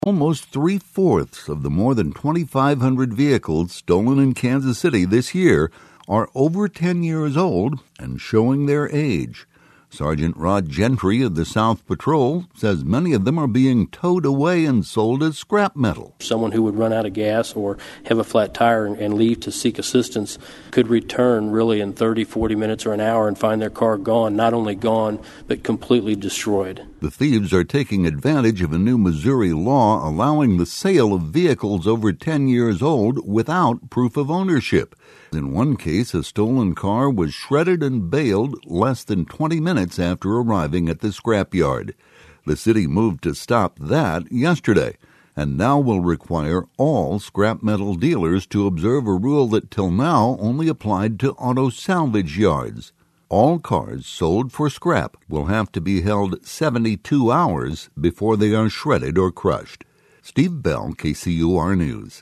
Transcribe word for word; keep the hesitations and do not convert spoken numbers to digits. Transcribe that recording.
Almost three-fourths of the more than twenty-five hundred vehicles stolen in Kansas City this year are over ten years old and showing their age. Sergeant Rod Gentry of the South Patrol says many of them are being towed away and sold as scrap metal. Someone who would run out of gas or have a flat tire and leave to seek assistance could return really in thirty, forty minutes or an hour and find their car gone, not only gone, but completely destroyed. The thieves are taking advantage of a new Missouri law allowing the sale of vehicles over ten years old without proof of ownership. In one case, a stolen car was shredded and baled less than twenty minutes after arriving at the scrapyard. The city moved to stop that yesterday, and now will require all scrap metal dealers to observe a rule that till now only applied to auto salvage yards. All cars sold for scrap will have to be held seventy-two hours before they are shredded or crushed. Steve Bell, K C U R News.